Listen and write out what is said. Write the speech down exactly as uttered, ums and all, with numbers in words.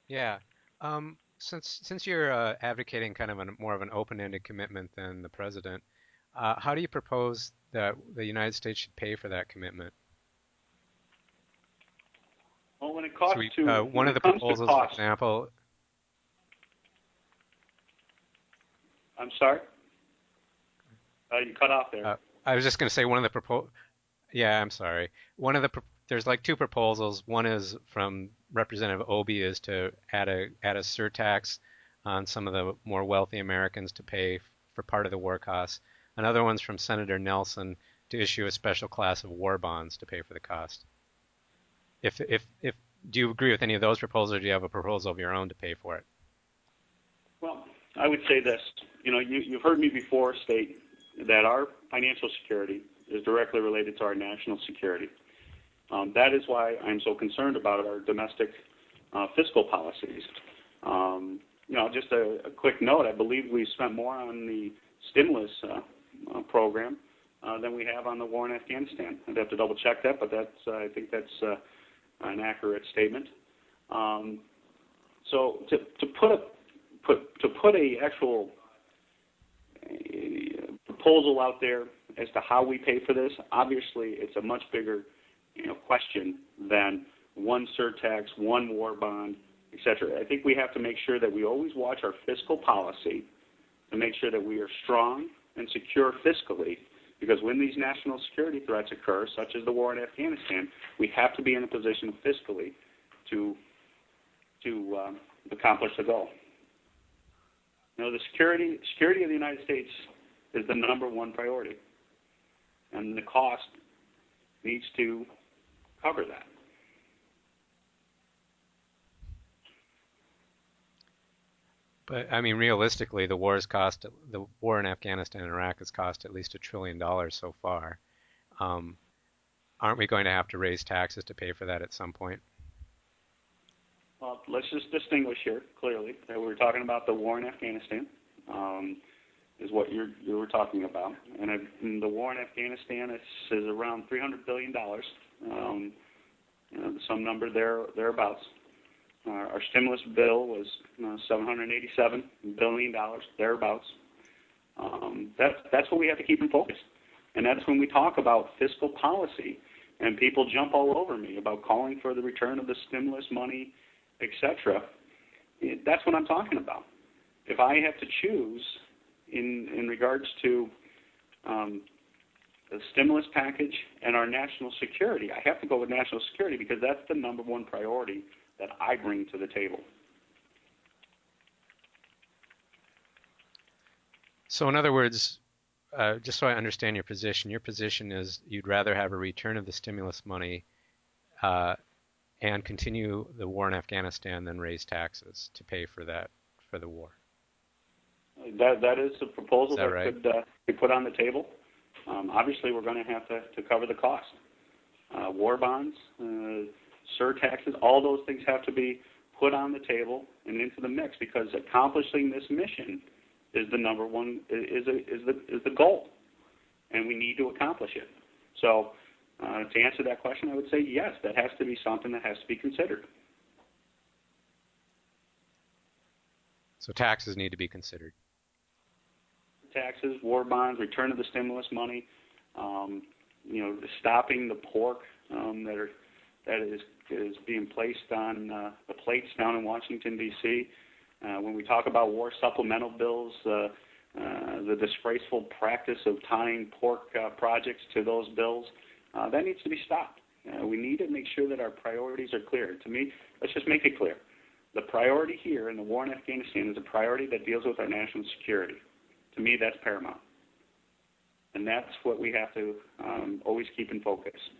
Yeah. Um, since since you're uh, advocating kind of a more of an open-ended commitment than the president, uh, how do you propose that the United States should pay for that commitment? Well, when it So costs we, uh, to one when of it the comes to proposals, for cost, example, I'm sorry, uh, you cut off there. uh, I was just going to say one of the propo yeah, I'm sorry. One of the pro- there's like two proposals. One is from Representative Obie is to add a add a surtax on some of the more wealthy Americans to pay f- for part of the war costs. Another one's from Senator Nelson to issue a special class of war bonds to pay for the cost. If if if do you agree with any of those proposals, or do you have a proposal of your own to pay for it? Well, I would say this. You know, you, you've heard me before state that our financial security is directly related to our national security. Um, that is why I'm so concerned about our domestic uh, fiscal policies. Um, you know, just a, a quick note, I believe we spent more on the stimulus uh, uh, program uh, than we have on the war in Afghanistan. I'd have to double check that, but that's uh, I think that's uh, an accurate statement. Um, so to, to put a put to put a actual uh, proposal out there as to how we pay for this, obviously it's a much bigger you know, question than one surtax, one war bond, et cetera. I think we have to make sure that we always watch our fiscal policy to make sure that we are strong and secure fiscally, because when these national security threats occur, such as the war in Afghanistan, we have to be in a position fiscally to to um, accomplish the goal. You know, the security security of the United States is the number one priority, and the cost needs to cover that. But I mean, realistically, the wars cost the war in Afghanistan and Iraq has cost at least a trillion dollars so far. Um, aren't we going to have to raise taxes to pay for that at some point? Well, let's just distinguish here clearly that we're talking about the war in Afghanistan, um, is what you're you were talking about, and, I've, and the war in Afghanistan is, is around three hundred billion dollars, um, you know, some number there thereabouts. Uh, our stimulus bill was uh, seven hundred eighty-seven billion dollars thereabouts. Um, that's that's what we have to keep in focus, and that's when we talk about fiscal policy, and people jump all over me about calling for the return of the stimulus money, et cetera. That's what I'm talking about. If I have to choose in in regards to um, the stimulus package and our national security, I have to go with national security because that's the number one priority that I bring to the table. So, in other words, uh, just so I understand your position, your position is you'd rather have a return of the stimulus money uh, and continue the war in Afghanistan than raise taxes to pay for that for the war. That that is a Is proposal that that right? could uh, be put on the table. Um, obviously, we're going to have to, to cover the cost. Uh, war bonds, uh, surtaxes, all those things have to be put on the table and into the mix because accomplishing this mission is the number one is a, is the is the goal, and we need to accomplish it. So, uh, to answer that question, I would say yes, that has to be something that has to be considered. So taxes need to be considered. Taxes, war bonds, return of the stimulus money, um, you know, stopping the pork um, that are that is is being placed on uh, the plates down in Washington D C. Uh, when we talk about war supplemental bills, uh, uh, the disgraceful practice of tying pork uh, projects to those bills, uh, that needs to be stopped. Uh, we need to make sure that our priorities are clear. To me, let's just make it clear. The priority here in the war in Afghanistan is a priority that deals with our national security. To me, that's paramount. And that's what we have to um, always keep in focus.